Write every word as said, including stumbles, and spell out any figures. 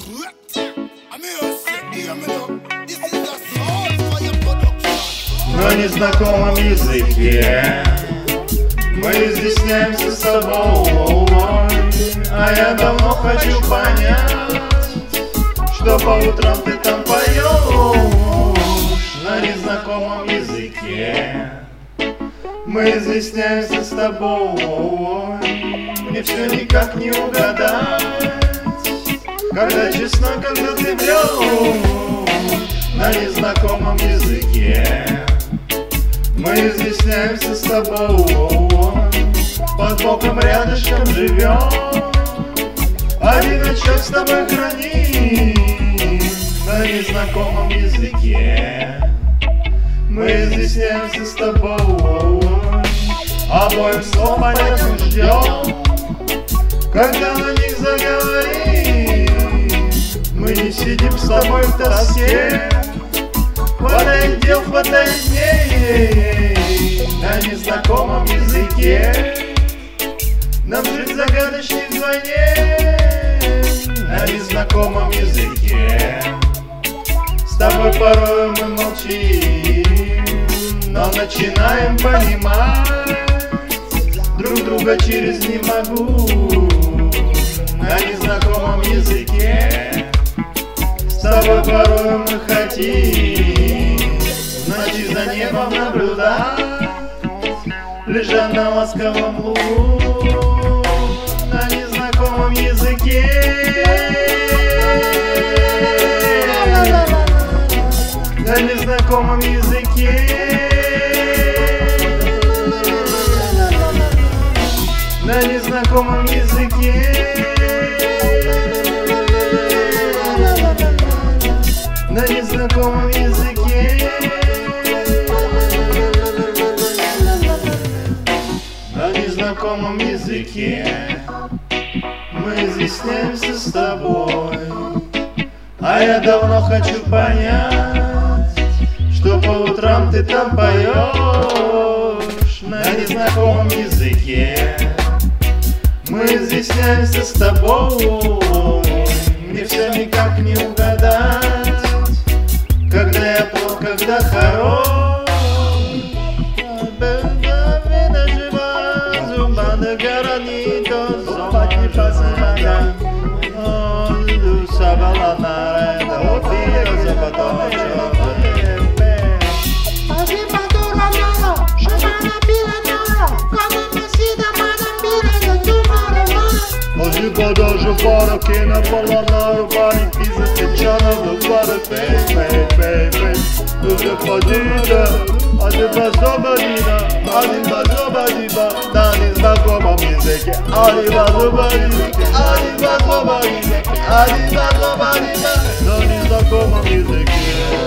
На незнакомом языке мы изъясняемся с тобой, а я давно хочу понять, что по утрам ты там поешь. На незнакомом языке мы изъясняемся с тобой, мне все никак не угадать, когда честно, когда ты врешь. На незнакомом языке мы изъясняемся с тобой, под боком рядышком живем, один очаг с тобой храним. На незнакомом языке мы изъясняемся с тобой, обоим слов понятных ждем, когда на них заговорим. Мы не сидим с тобой в тоске, хватает дел, хватает дней. На незнакомом языке нам жить загадочный вдвойне. На незнакомом языке с тобой порой мы молчим, но начинаем понимать друг друга через «не могу». На незнакомом языке с тобой порой мы хотим ночи за небом наблюдать, лежа на ласковом лугу. На незнакомом языке на незнакомом языке на незнакомом языке на незнакомом языке на незнакомом языке мы изъясняемся с тобой, а я давно хочу понять, что по утрам ты там поешь. На незнакомом языке мы изъясняемся с тобой, мне все никак не угадать, когда я плох, когда хорош. Oggi posso fare che ne parlano vari pizza che c'hanno da fare pay pay pay pay. Tu che fai dire, a te basta badina, a te basta badina, da ne znakoma mizeke, a te basta badina, a te basta badina, a te basta badina, da ne znakoma mizeke.